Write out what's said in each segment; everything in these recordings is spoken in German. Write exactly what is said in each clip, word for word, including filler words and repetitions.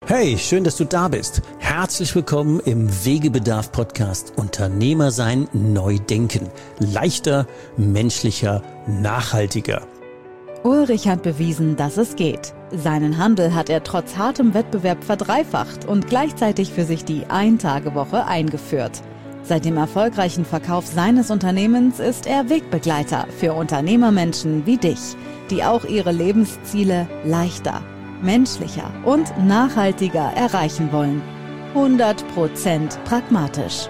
Hey, schön, dass du da bist. Herzlich willkommen im Wegebedarf-Podcast Unternehmer sein, neu denken. Leichter, menschlicher, nachhaltiger. Ulrich hat bewiesen, dass es geht. Seinen Handel hat er trotz hartem Wettbewerb verdreifacht und gleichzeitig für sich die Ein-Tage-Woche eingeführt. Seit dem erfolgreichen Verkauf seines Unternehmens ist er Wegbegleiter für Unternehmermenschen wie dich, die auch ihre Lebensziele leichter, menschlicher und nachhaltiger erreichen wollen. hundert Prozent pragmatisch.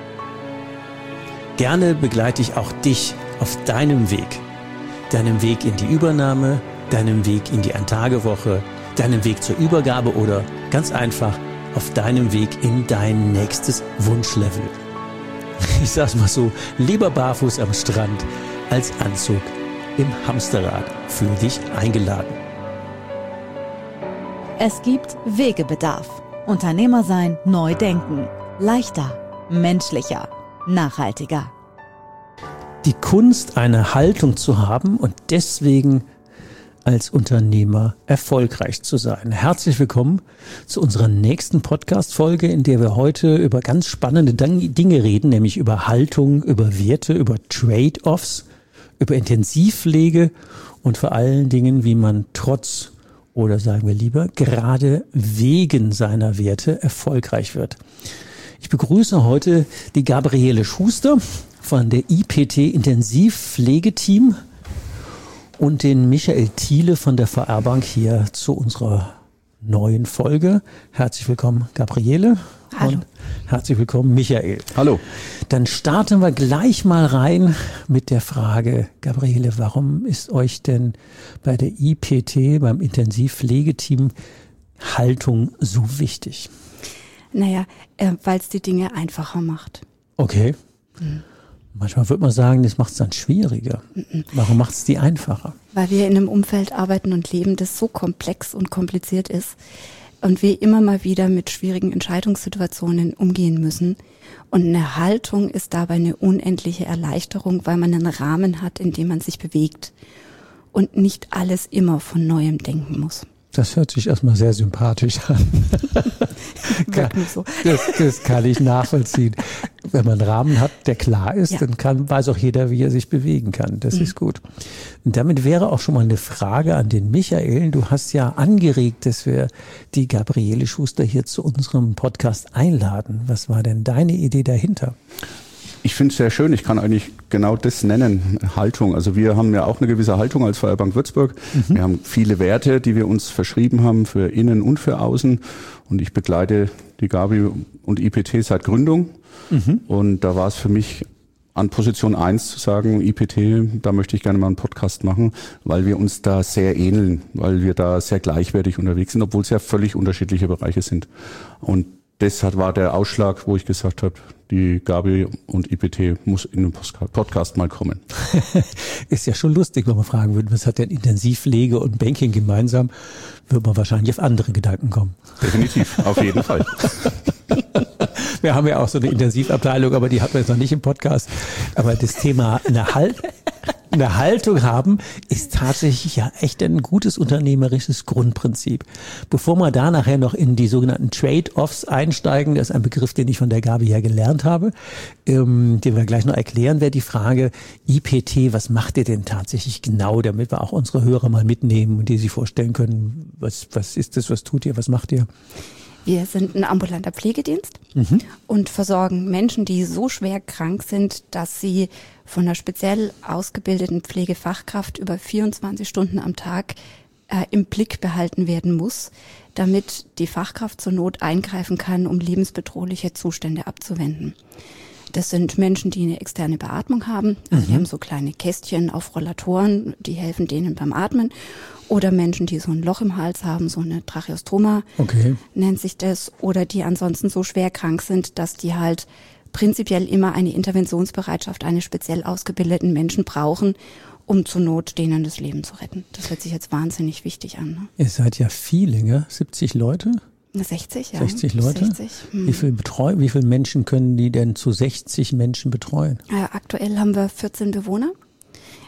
Gerne begleite ich auch dich auf deinem Weg. Deinem Weg in die Übernahme, deinem Weg in die Ein-Tage-Woche, deinem Weg zur Übergabe oder ganz einfach auf deinem Weg in dein nächstes Wunschlevel. Ich sag's mal so, lieber barfuß am Strand als Anzug im Hamsterrad. Fühl dich eingeladen. Es gibt Wegebedarf. Unternehmer sein, neu denken. Leichter, menschlicher, nachhaltiger. Die Kunst, eine Haltung zu haben und deswegen als Unternehmer erfolgreich zu sein. Herzlich willkommen zu unserer nächsten Podcast-Folge, in der wir heute über ganz spannende Dinge reden, nämlich über Haltung, über Werte, über Trade-offs, über Intensivpflege und vor allen Dingen, wie man trotz oder sagen wir lieber gerade wegen seiner Werte erfolgreich wird. Ich begrüße heute die Gabriele Schuster von der I P T Intensivpflegeteam und den Michael Thiele von der V R Bank hier zu unserer neuen Folge. Herzlich willkommen, Gabriele. Hallo. Und herzlich willkommen, Michael. Hallo. Dann starten wir gleich mal rein mit der Frage, Gabriele, warum ist euch denn bei der I P T, beim Intensivpflegeteam, Haltung so wichtig? Naja, äh, weil es die Dinge einfacher macht. Okay. Mhm. Manchmal würde man sagen, das macht es dann schwieriger. Mhm. Warum macht es die einfacher? Weil wir in einem Umfeld arbeiten und leben, das so komplex und kompliziert ist und wir immer mal wieder mit schwierigen Entscheidungssituationen umgehen müssen. Und eine Haltung ist dabei eine unendliche Erleichterung, weil man einen Rahmen hat, in dem man sich bewegt und nicht alles immer von Neuem denken muss. Das hört sich erstmal sehr sympathisch an. kann, so. das, das kann ich nachvollziehen. Wenn man einen Rahmen hat, der klar ist, ja. dann kann, weiß auch jeder, wie er sich bewegen kann. Das mhm. ist gut. Und damit wäre auch schon mal eine Frage an den Michael. Du hast ja angeregt, dass wir die Gabriele Schuster hier zu unserem Podcast einladen. Was war denn deine Idee dahinter? Ich finde es sehr schön. Ich kann eigentlich genau das nennen, Haltung. Also wir haben ja auch eine gewisse Haltung als V R Bank Würzburg. Mhm. Wir haben viele Werte, die wir uns verschrieben haben für innen und für außen. Und ich begleite die Gabi und I P T seit Gründung. Mhm. Und da war es für mich an Position eins zu sagen, I P T, da möchte ich gerne mal einen Podcast machen, weil wir uns da sehr ähneln, weil wir da sehr gleichwertig unterwegs sind, obwohl es ja völlig unterschiedliche Bereiche sind. Und das war der Ausschlag, wo ich gesagt habe, die Gabi und I P T muss in den Podcast mal kommen. Ist ja schon lustig, wenn man fragen würde, was hat denn Intensivpflege und Banking gemeinsam, würde man wahrscheinlich auf andere Gedanken kommen. Definitiv, auf jeden Fall. Wir haben ja auch so eine Intensivabteilung, aber die hatten wir jetzt noch nicht im Podcast. Aber das Thema eine, halt, eine Haltung haben ist tatsächlich ja echt ein gutes unternehmerisches Grundprinzip. Bevor wir da nachher noch in die sogenannten Trade-offs einsteigen, das ist ein Begriff, den ich von der Gabi ja gelernt habe, ähm, den wir gleich noch erklären, wäre die Frage, I P T, was macht ihr denn tatsächlich genau, damit wir auch unsere Hörer mal mitnehmen und die sich vorstellen können, was, was ist das, was tut ihr, was macht ihr? Wir sind ein ambulanter Pflegedienst mhm. und versorgen Menschen, die so schwer krank sind, dass sie von einer speziell ausgebildeten Pflegefachkraft über vierundzwanzig Stunden am Tag äh, im Blick behalten werden muss, damit die Fachkraft zur Not eingreifen kann, um lebensbedrohliche Zustände abzuwenden. Das sind Menschen, die eine externe Beatmung haben. Also mhm. die haben so kleine Kästchen auf Rollatoren, die helfen denen beim Atmen. Oder Menschen, die so ein Loch im Hals haben, so eine Tracheostoma okay. nennt sich das. Oder die ansonsten so schwer krank sind, dass die halt prinzipiell immer eine Interventionsbereitschaft eines speziell ausgebildeten Menschen brauchen, um zur Not denen das Leben zu retten. Das hört sich jetzt wahnsinnig wichtig an. Ne? Ihr seid ja viele, gell? siebzig Leute? sechzig, ja. sechzig Leute? sechzig, hm. Wie viel betreu- wie viele Menschen können die denn zu sechzig Menschen betreuen? Äh, aktuell haben wir vierzehn Bewohner.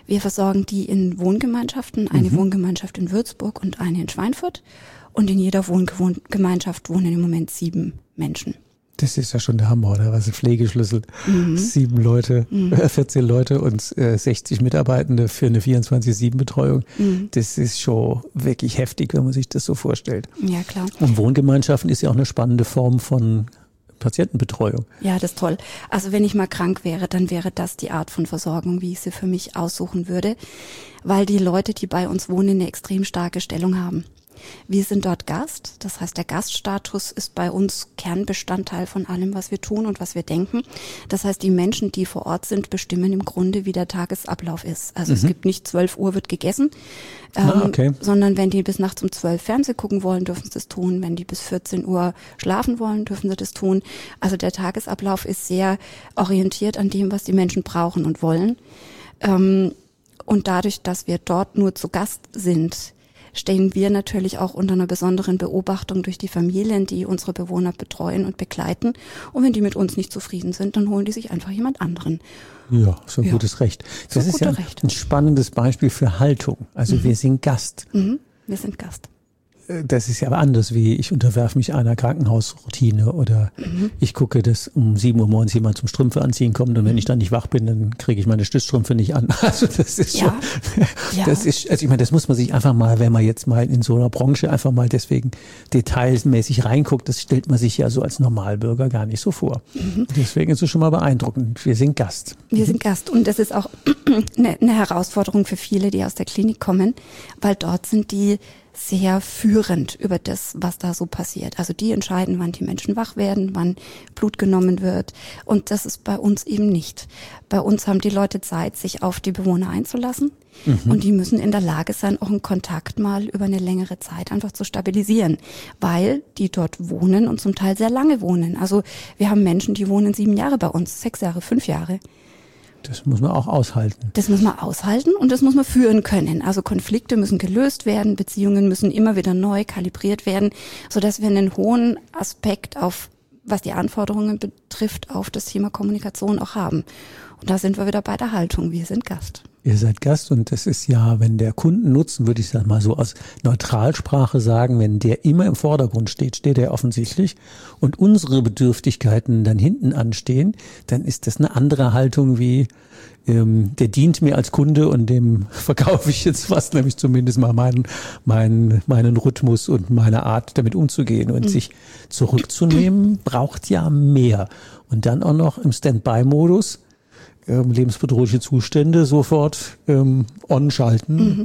Wir versorgen die in Wohngemeinschaften, eine Mhm. Wohngemeinschaft in Würzburg und eine in Schweinfurt. Und in jeder Wohngemeinschaft wohnen im Moment sieben Menschen. Das ist ja schon der Hammer, oder? Was ein Pflegeschlüssel. Mhm. Sieben Leute, Mhm. äh, vierzehn Leute und äh, sechzig Mitarbeitende für eine vierundzwanzig sieben Betreuung. Mhm. Das ist schon wirklich heftig, wenn man sich das so vorstellt. Ja, klar. Und Wohngemeinschaften ist ja auch eine spannende Form von Patientenbetreuung. Ja, das ist toll. Also wenn ich mal krank wäre, dann wäre das die Art von Versorgung, wie ich sie für mich aussuchen würde, weil die Leute, die bei uns wohnen, eine extrem starke Stellung haben. Wir sind dort Gast, das heißt, der Gaststatus ist bei uns Kernbestandteil von allem, was wir tun und was wir denken. Das heißt, die Menschen, die vor Ort sind, bestimmen im Grunde, wie der Tagesablauf ist. Also Mhm. es gibt nicht zwölf Uhr wird gegessen, ähm, Ah, okay. sondern wenn die bis nachts um zwölf Fernsehen gucken wollen, dürfen sie das tun. Wenn die bis vierzehn Uhr schlafen wollen, dürfen sie das tun. Also der Tagesablauf ist sehr orientiert an dem, was die Menschen brauchen und wollen. Ähm, und dadurch, dass wir dort nur zu Gast sind, stehen wir natürlich auch unter einer besonderen Beobachtung durch die Familien, die unsere Bewohner betreuen und begleiten. Und wenn die mit uns nicht zufrieden sind, dann holen die sich einfach jemand anderen. Ja, so ein Ja. gutes Recht. So Das ist gute ja Recht. ein spannendes Beispiel für Haltung. Also Mhm. wir sind Gast. Mhm. Wir sind Gast. Das ist ja aber anders, wie ich unterwerfe mich einer Krankenhausroutine oder Mhm. ich gucke, dass um sieben Uhr morgens jemand zum Strümpfe anziehen kommt und wenn ich dann nicht wach bin, dann kriege ich meine Stützstrümpfe nicht an. Also das ist Ja. schon, Ja. das ist, also ich meine, das muss man sich einfach mal, wenn man jetzt mal in so einer Branche einfach mal deswegen detailmäßig reinguckt, das stellt man sich ja so als Normalbürger gar nicht so vor. Mhm. Deswegen ist es schon mal beeindruckend. Wir sind Gast. Wir sind Gast und das ist auch eine, eine Herausforderung für viele, die aus der Klinik kommen, weil dort sind die sehr führend über das, was da so passiert. Also die entscheiden, wann die Menschen wach werden, wann Blut genommen wird. Und das ist bei uns eben nicht. Bei uns haben die Leute Zeit, sich auf die Bewohner einzulassen. Mhm. Und die müssen in der Lage sein, auch einen Kontakt mal über eine längere Zeit einfach zu stabilisieren, weil die dort wohnen und zum Teil sehr lange wohnen. Also wir haben Menschen, die wohnen sieben Jahre bei uns, sechs Jahre, fünf Jahre. Das muss man auch aushalten. Das muss man aushalten und das muss man führen können. Also Konflikte müssen gelöst werden, Beziehungen müssen immer wieder neu kalibriert werden, sodass wir einen hohen Aspekt auf, was die Anforderungen betrifft, auf das Thema Kommunikation auch haben. Und da sind wir wieder bei der Haltung. Wir sind Gast. Ihr seid Gast und das ist ja, wenn der Kundennutzen, würde ich das mal so aus Neutralsprache sagen, wenn der immer im Vordergrund steht, steht er offensichtlich und unsere Bedürftigkeiten dann hinten anstehen, dann ist das eine andere Haltung wie, ähm, der dient mir als Kunde und dem verkaufe ich jetzt was, nämlich zumindest mal meinen, meinen, meinen Rhythmus und meine Art, damit umzugehen. Und mhm. sich zurückzunehmen, braucht ja mehr. Und dann auch noch im Standby-Modus, Ähm, lebensbedrohliche Zustände sofort ähm, on schalten. Mhm.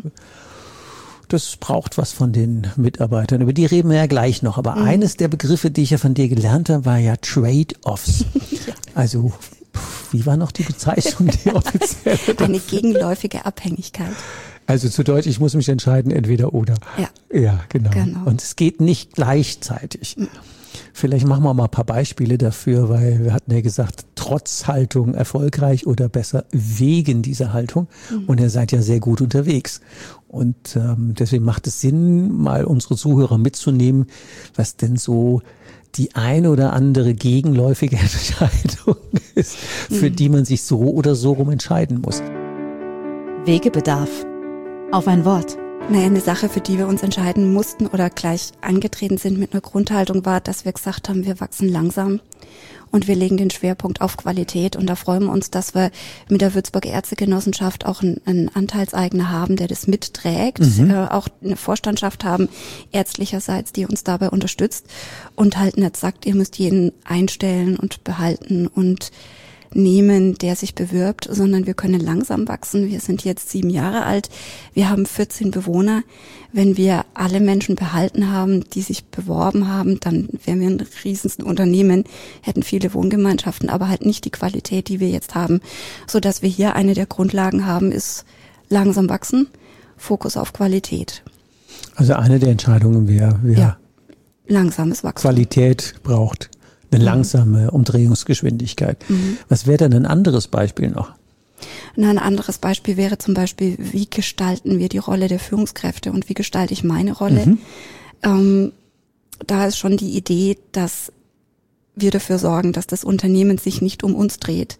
Das braucht was von den Mitarbeitern. Über die reden wir ja gleich noch. Aber mhm. eines der Begriffe, die ich ja von dir gelernt habe, war ja Trade-offs. Ja. Also, pff, wie war noch die Bezeichnung, die offizielle? Eine gegenläufige Abhängigkeit. Also zu Deutsch, ich muss mich entscheiden, entweder oder. Ja, ja genau. genau. Und es geht nicht gleichzeitig. Mhm. Vielleicht machen wir mal ein paar Beispiele dafür, weil wir hatten ja gesagt, trotz Haltung erfolgreich oder besser wegen dieser Haltung. Mhm. Und ihr seid ja sehr gut unterwegs. Und ähm, deswegen macht es Sinn, mal unsere Zuhörer mitzunehmen, was denn so die eine oder andere gegenläufige Entscheidung ist, für mhm. die man sich so oder so rum entscheiden muss. Wegebedarf. Auf ein Wort. Naja, eine Sache, für die wir uns entscheiden mussten oder gleich angetreten sind mit einer Grundhaltung war, dass wir gesagt haben, wir wachsen langsam und wir legen den Schwerpunkt auf Qualität. Und da freuen wir uns, dass wir mit der Würzburger Ärztegenossenschaft auch einen, einen Anteilseigner haben, der das mitträgt, mhm. äh, auch eine Vorstandschaft haben, ärztlicherseits, die uns dabei unterstützt und halt nicht sagt, ihr müsst jeden einstellen und behalten und nehmen, der sich bewirbt, sondern wir können langsam wachsen. Wir sind jetzt sieben Jahre alt. Wir haben vierzehn Bewohner. Wenn wir alle Menschen behalten haben, die sich beworben haben, dann wären wir ein riesiges Unternehmen, hätten viele Wohngemeinschaften, aber halt nicht die Qualität, die wir jetzt haben. So dass wir hier eine der Grundlagen haben, ist langsam wachsen, Fokus auf Qualität. Also eine der Entscheidungen wäre, wer ja, langsames Wachstum. Qualität braucht. Eine langsame Umdrehungsgeschwindigkeit. Mhm. Was wäre denn ein anderes Beispiel noch? Na, ein anderes Beispiel wäre zum Beispiel, wie gestalten wir die Rolle der Führungskräfte und wie gestalte ich meine Rolle? Mhm. Ähm, da ist schon die Idee, dass wir dafür sorgen, dass das Unternehmen sich nicht um uns dreht,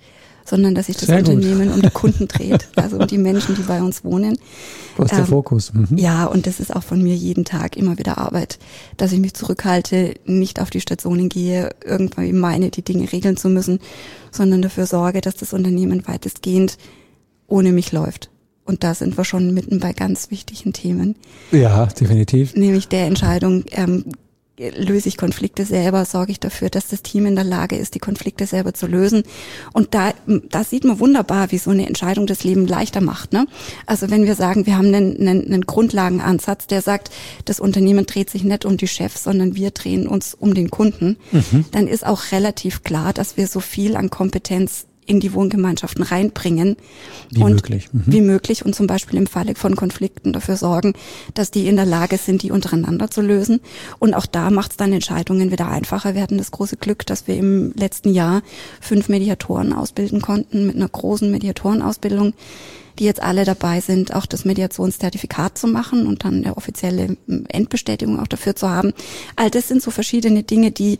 sondern dass sich das Sehr Unternehmen gut. um die Kunden dreht, also um die Menschen, die bei uns wohnen. Wo ist der Ähm, Fokus? Mhm. Ja, und das ist auch von mir jeden Tag immer wieder Arbeit, dass ich mich zurückhalte, nicht auf die Stationen gehe, irgendwie meine, die Dinge regeln zu müssen, sondern dafür sorge, dass das Unternehmen weitestgehend ohne mich läuft. Und da sind wir schon mitten bei ganz wichtigen Themen. Ja, definitiv. Nämlich der Entscheidung, ähm, löse ich Konflikte selber, sorge ich dafür, dass das Team in der Lage ist, die Konflikte selber zu lösen. Und da, da sieht man wunderbar, wie so eine Entscheidung das Leben leichter macht. Ne? Also wenn wir sagen, wir haben einen, einen, einen Grundlagenansatz, der sagt, das Unternehmen dreht sich nicht um die Chefs, sondern wir drehen uns um den Kunden, mhm. dann ist auch relativ klar, dass wir so viel an Kompetenz in die Wohngemeinschaften reinbringen. Wie und möglich. Mhm. Wie möglich und zum Beispiel im Falle von Konflikten dafür sorgen, dass die in der Lage sind, die untereinander zu lösen. Und auch da macht es dann Entscheidungen wieder einfacher. Wir hatten das große Glück, dass wir im letzten Jahr fünf Mediatoren ausbilden konnten mit einer großen Mediatorenausbildung, die jetzt alle dabei sind, auch das Mediationszertifikat zu machen und dann eine offizielle Endbestätigung auch dafür zu haben. All das sind so verschiedene Dinge, die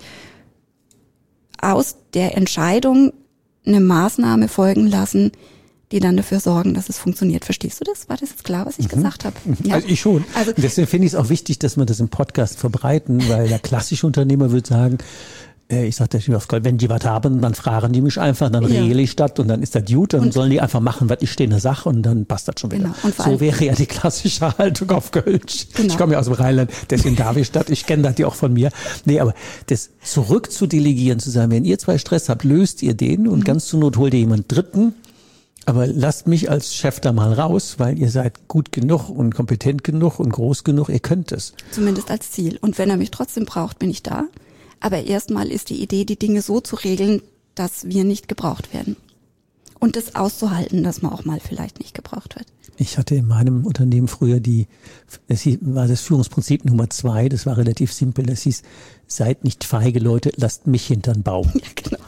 aus der Entscheidung eine Maßnahme folgen lassen, die dann dafür sorgen, dass es funktioniert. Verstehst du das? War das jetzt klar, was ich mhm. gesagt habe? Ja. Also ich schon. Also deswegen finde ich es auch wichtig, dass wir das im Podcast verbreiten, weil der klassische Unternehmer würde sagen, äh, ich sage das auf Gold, wenn die was haben, dann fragen die mich einfach, dann ja. regle ich das und dann ist das gut, dann und sollen die einfach machen, was ich stehe in der Sache und dann passt das schon wieder. Genau. Und so wäre ja die klassische Haltung auf Kölsch. Genau. Ich komme ja aus dem Rheinland, deswegen darf ich das, ich kenne das ja auch von mir. Nee, aber das zurück zu delegieren, zu sagen, wenn ihr zwei Stress habt, löst ihr den und mhm. ganz zur Not holt ihr jemand Dritten, aber lasst mich als Chef da mal raus, weil ihr seid gut genug und kompetent genug und groß genug, ihr könnt es. Zumindest als Ziel. Und wenn er mich trotzdem braucht, bin ich da. Aber erstmal ist die Idee, die Dinge so zu regeln, dass wir nicht gebraucht werden. Und das auszuhalten, dass man auch mal vielleicht nicht gebraucht wird. Ich hatte in meinem Unternehmen früher die, das hieß, war das Führungsprinzip Nummer zwei, das war relativ simpel, das hieß, seid nicht feige Leute, lasst mich hintern Baum. Ja, genau.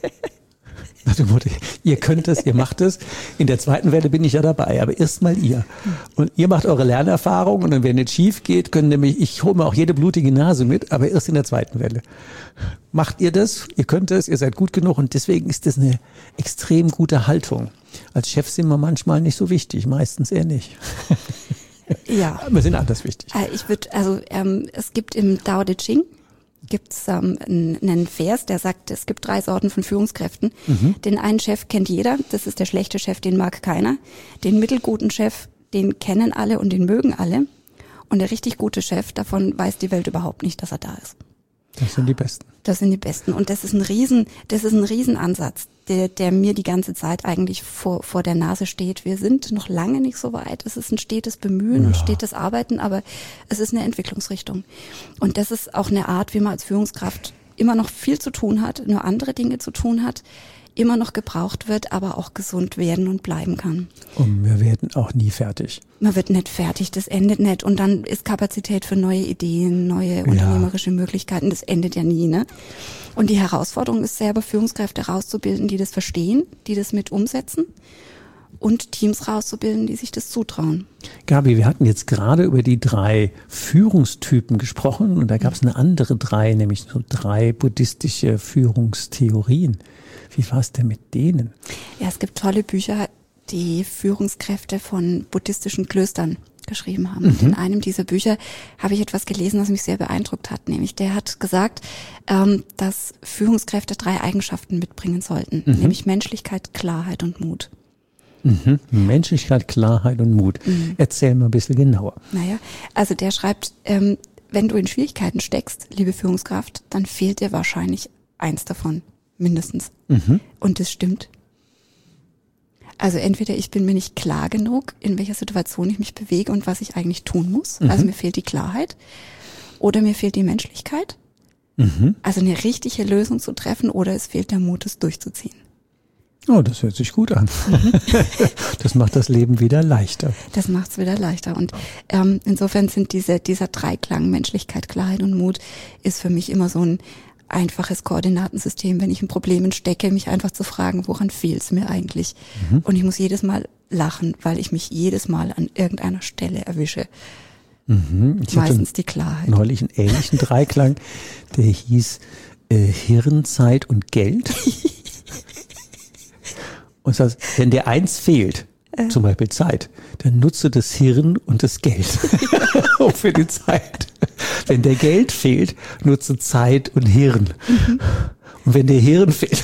Ihr könnt es, ihr macht es. In der zweiten Welle bin ich ja dabei, aber erstmal ihr. Und ihr macht eure Lernerfahrung und dann, wenn es schief geht, können nämlich, ich hole mir auch jede blutige Nase mit, aber erst in der zweiten Welle. Macht ihr das, ihr könnt es, ihr seid gut genug und deswegen ist das eine extrem gute Haltung. Als Chef sind wir manchmal nicht so wichtig, meistens eher nicht. Ja. Wir sind anders wichtig. Ich würde, also ähm, es gibt im Tao Te Ching gibt es ähm, einen Vers, der sagt, es gibt drei Sorten von Führungskräften. Mhm. Den einen Chef kennt jeder, das ist der schlechte Chef, den mag keiner. Den mittelguten Chef, den kennen alle und den mögen alle. Und der richtig gute Chef, davon weiß die Welt überhaupt nicht, dass er da ist. Das sind die Besten. Das sind die Besten. Und das ist ein Riesen, das ist ein Riesenansatz, der, der mir die ganze Zeit eigentlich vor, vor der Nase steht. Wir sind noch lange nicht so weit. Es ist ein stetes Bemühen ja. und stetes Arbeiten, aber es ist eine Entwicklungsrichtung. Und das ist auch eine Art, wie man als Führungskraft immer noch viel zu tun hat, nur andere Dinge zu tun hat, immer noch gebraucht wird, aber auch gesund werden und bleiben kann. Und wir werden auch nie fertig. Man wird nicht fertig, das endet nicht. Und dann ist Kapazität für neue Ideen, neue ja. unternehmerische Möglichkeiten, das endet ja nie, ne? Und die Herausforderung ist selber, Führungskräfte rauszubilden, die das verstehen, die das mit umsetzen und Teams rauszubilden, die sich das zutrauen. Gabi, wir hatten jetzt gerade über die drei Führungstypen gesprochen und da gab es eine andere drei, nämlich so drei buddhistische Führungstheorien. Wie war es denn mit denen? Ja, es gibt tolle Bücher, die Führungskräfte von buddhistischen Klöstern geschrieben haben. Mhm. Und in einem dieser Bücher habe ich etwas gelesen, was mich sehr beeindruckt hat. Nämlich der hat gesagt, ähm, dass Führungskräfte drei Eigenschaften mitbringen sollten. Mhm. Nämlich Menschlichkeit, Klarheit und Mut. Mhm. Menschlichkeit, Klarheit und Mut. Mhm. Erzähl mal ein bisschen genauer. Naja, also der schreibt, ähm, wenn du in Schwierigkeiten steckst, liebe Führungskraft, dann fehlt dir wahrscheinlich eins davon. Mindestens. Mhm. Und das stimmt. Also entweder ich bin mir nicht klar genug, in welcher Situation ich mich bewege und was ich eigentlich tun muss. Mhm. Also mir fehlt die Klarheit. Oder mir fehlt die Menschlichkeit. Mhm. Also eine richtige Lösung zu treffen. Oder es fehlt der Mut, es durchzuziehen. Oh, das hört sich gut an. Mhm. Das macht das Leben wieder leichter. Das macht es wieder leichter. Und ähm, insofern sind diese dieser Dreiklang Menschlichkeit, Klarheit und Mut ist für mich immer so ein einfaches Koordinatensystem, wenn ich in Problemen stecke, mich einfach zu fragen, woran fehlt es mir eigentlich? Mhm. Und ich muss jedes Mal lachen, weil ich mich jedes Mal an irgendeiner Stelle erwische. Mhm. Ich Meistens die Klarheit. Neulich einen ähnlichen Dreiklang, der hieß äh, Hirn, Zeit und Geld. Und das heißt, wenn dir eins fehlt, äh. zum Beispiel Zeit, dann nutze das Hirn und das Geld für die Zeit. Wenn dir Geld fehlt, nutze Zeit und Hirn. Mhm. Und wenn dir Hirn fehlt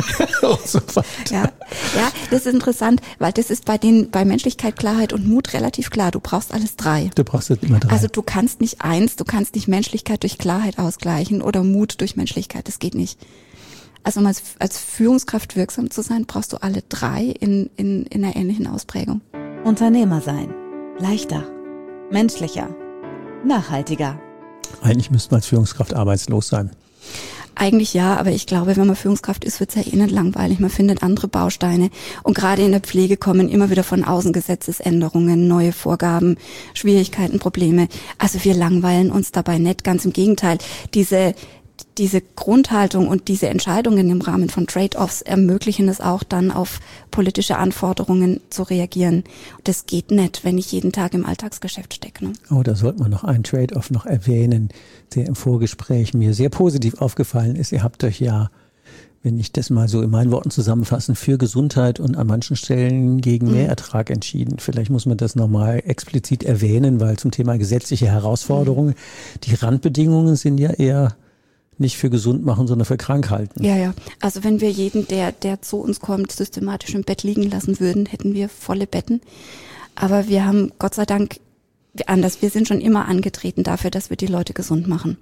und so weiter. Ja, ja, das ist interessant, weil das ist bei den, bei Menschlichkeit, Klarheit und Mut relativ klar. Du brauchst alles drei. Du brauchst immer drei. Also du kannst nicht eins, du kannst nicht Menschlichkeit durch Klarheit ausgleichen oder Mut durch Menschlichkeit. Das geht nicht. Also um als, als Führungskraft wirksam zu sein, brauchst du alle drei in, in, in einer ähnlichen Ausprägung. Unternehmer sein. Leichter. Menschlicher. Nachhaltiger. Eigentlich müsste man als Führungskraft arbeitslos sein. Eigentlich ja, aber ich glaube, wenn man Führungskraft ist, wird es ja eh nicht langweilig. Man findet andere Bausteine. Und gerade in der Pflege kommen immer wieder von außen Gesetzesänderungen, neue Vorgaben, Schwierigkeiten, Probleme. Also wir langweilen uns dabei nicht. Ganz im Gegenteil. Diese Diese Grundhaltung und diese Entscheidungen im Rahmen von Trade-offs ermöglichen es auch dann, auf politische Anforderungen zu reagieren. Und das geht nicht, wenn ich jeden Tag im Alltagsgeschäft stecke. Ne? Oh, da sollte man noch einen Trade-off noch erwähnen, der im Vorgespräch mir sehr positiv aufgefallen ist. Ihr habt euch ja, wenn ich das mal so in meinen Worten zusammenfassen, für Gesundheit und an manchen Stellen gegen mhm. Mehrertrag entschieden. Vielleicht muss man das nochmal explizit erwähnen, weil zum Thema gesetzliche Herausforderungen, mhm. die Randbedingungen sind ja eher nicht für gesund machen, sondern für krank halten. Ja, ja. Also wenn wir jeden, der, der zu uns kommt, systematisch im Bett liegen lassen würden, hätten wir volle Betten. Aber wir haben Gott sei Dank anders. Wir sind schon immer angetreten dafür, dass wir die Leute gesund machen.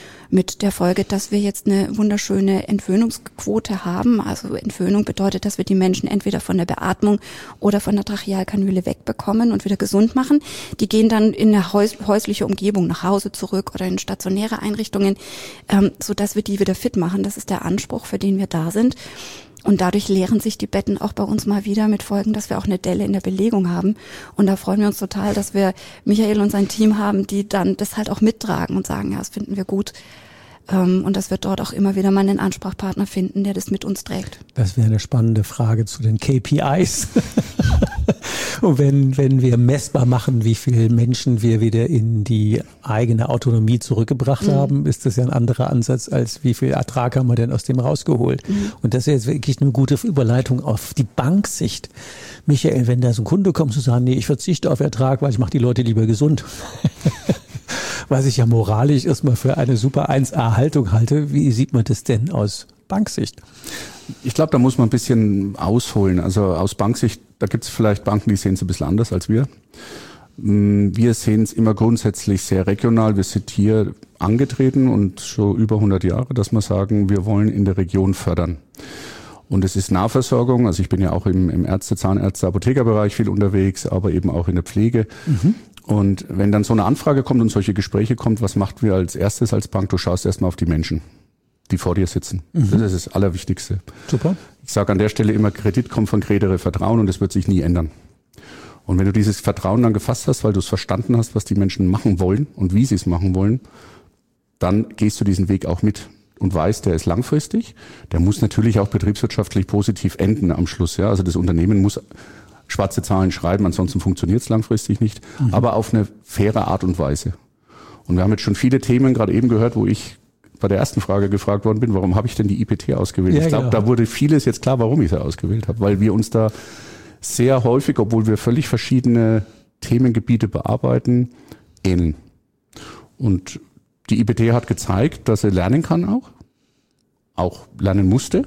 Mit der Folge, dass wir jetzt eine wunderschöne Entwöhnungsquote haben. Also Entwöhnung bedeutet, dass wir die Menschen entweder von der Beatmung oder von der Trachealkanüle wegbekommen und wieder gesund machen. Die gehen dann in eine häusliche Umgebung nach Hause zurück oder in stationäre Einrichtungen, ähm, so dass wir die wieder fit machen. Das ist der Anspruch, für den wir da sind. Und dadurch leeren sich die Betten auch bei uns mal wieder, mit Folgen, dass wir auch eine Delle in der Belegung haben. Und da freuen wir uns total, dass wir Michael und sein Team haben, die dann das halt auch mittragen und sagen, ja, das finden wir gut. Und dass wir dort auch immer wieder mal einen Ansprechpartner finden, der das mit uns trägt. Das wäre eine spannende Frage zu den K P Is. Und wenn, wenn wir messbar machen, wie viele Menschen wir wieder in die eigene Autonomie zurückgebracht mhm. haben, ist das ja ein anderer Ansatz, als wie viel Ertrag haben wir denn aus dem rausgeholt. Mhm. Und das ist jetzt wirklich eine gute Überleitung auf die Banksicht. Michael, wenn da so ein Kunde kommt zu sagen, nee, ich verzichte auf Ertrag, weil ich mache die Leute lieber gesund. Was ich ja moralisch erstmal für eine super eins A Haltung halte. Wie sieht man das denn aus Banksicht? Ich glaube, da muss man ein bisschen ausholen. Also aus Banksicht, da gibt es vielleicht Banken, die sehen es ein bisschen anders als wir. Wir sehen es immer grundsätzlich sehr regional. Wir sind hier angetreten und schon über hundert Jahre, dass wir sagen, wir wollen in der Region fördern. Und es ist Nahversorgung. Also ich bin ja auch im, im Ärzte-, Zahnärzte-, Apothekerbereich viel unterwegs, aber eben auch in der Pflege. Mhm. Und wenn dann so eine Anfrage kommt und solche Gespräche kommt, was macht wir als erstes als Bank? Du schaust erstmal auf die Menschen, die vor dir sitzen. Mhm. Das ist das Allerwichtigste. Super. Ich sage an der Stelle immer, Kredit kommt von Credere Vertrauen und das wird sich nie ändern. Und wenn du dieses Vertrauen dann gefasst hast, weil du es verstanden hast, was die Menschen machen wollen und wie sie es machen wollen, dann gehst du diesen Weg auch mit und weißt, der ist langfristig. Der muss natürlich auch betriebswirtschaftlich positiv enden am Schluss. Ja, also das Unternehmen muss schwarze Zahlen schreiben, ansonsten funktioniert es langfristig nicht, mhm. aber auf eine faire Art und Weise. Und wir haben jetzt schon viele Themen gerade eben gehört, wo ich bei der ersten Frage gefragt worden bin, warum habe ich denn die I P T ausgewählt? Ja, ich glaube, genau. Da wurde vieles jetzt klar, warum ich sie ausgewählt habe, weil wir uns da sehr häufig, obwohl wir völlig verschiedene Themengebiete bearbeiten, ähneln. Und die I P T hat gezeigt, dass sie lernen kann auch, auch lernen musste.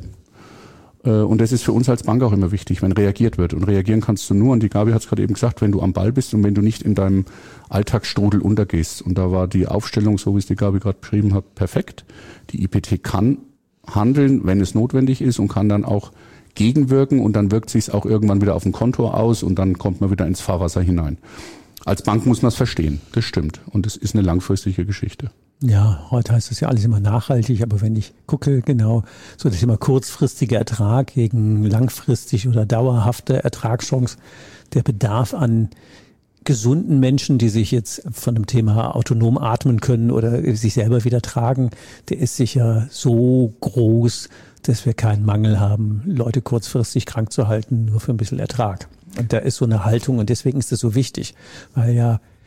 Und das ist für uns als Bank auch immer wichtig, wenn reagiert wird. Und reagieren kannst du nur, und die Gabi hat es gerade eben gesagt, wenn du am Ball bist und wenn du nicht in deinem Alltagsstrudel untergehst. Und da war die Aufstellung, so wie es die Gabi gerade beschrieben hat, perfekt. Die I P T kann handeln, wenn es notwendig ist und kann dann auch gegenwirken und dann wirkt sich es auch irgendwann wieder auf dem Konto aus und dann kommt man wieder ins Fahrwasser hinein. Als Bank muss man es verstehen, das stimmt. Und es ist eine langfristige Geschichte. Ja, heute heißt das ja alles immer nachhaltig, aber wenn ich gucke, genau, so das Thema kurzfristiger Ertrag gegen langfristig oder dauerhafte Ertragschance, der Bedarf an gesunden Menschen, die sich jetzt von dem Thema autonom atmen können oder sich selber wieder tragen, der ist sicher so groß, dass wir keinen Mangel haben, Leute kurzfristig krank zu halten, nur für ein bisschen Ertrag. Und da ist so eine Haltung und deswegen ist das so wichtig, weil ja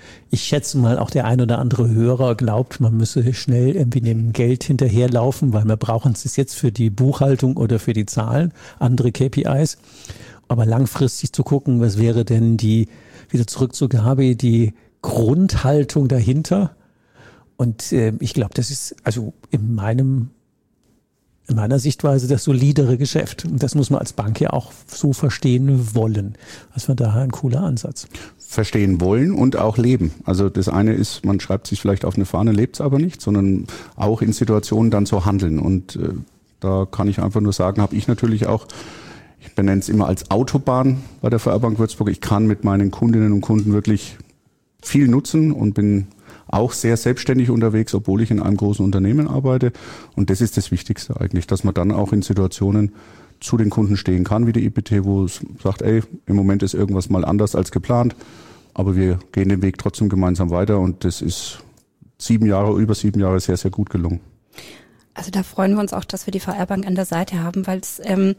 Ich schätze mal, auch der ein oder andere Hörer glaubt, man müsse schnell irgendwie dem Geld hinterherlaufen, weil wir brauchen es jetzt für die Buchhaltung oder für die Zahlen, andere K P Is. Aber langfristig zu gucken, was wäre denn die, wieder zurück zu Gabi, die Grundhaltung dahinter. Und äh, ich glaube, das ist also in meinem in meiner Sichtweise das solidere Geschäft. Und das muss man als Bank ja auch so verstehen wollen. Das war daher ein cooler Ansatz. Verstehen wollen und auch leben. Also das eine ist, man schreibt sich vielleicht auf eine Fahne, lebt es aber nicht, sondern auch in Situationen dann so handeln. Und äh, da kann ich einfach nur sagen, habe ich natürlich auch, ich benenne es immer als Autobahn bei der V R Bank Würzburg. Ich kann mit meinen Kundinnen und Kunden wirklich viel nutzen und bin auch sehr selbstständig unterwegs, obwohl ich in einem großen Unternehmen arbeite. Und das ist das Wichtigste eigentlich, dass man dann auch in Situationen zu den Kunden stehen kann, wie die I P T, wo es sagt, ey, im Moment ist irgendwas mal anders als geplant, aber wir gehen den Weg trotzdem gemeinsam weiter und das ist sieben Jahre, über sieben Jahre sehr, sehr gut gelungen. Also da freuen wir uns auch, dass wir die V R Bank an der Seite haben, weil es ähm,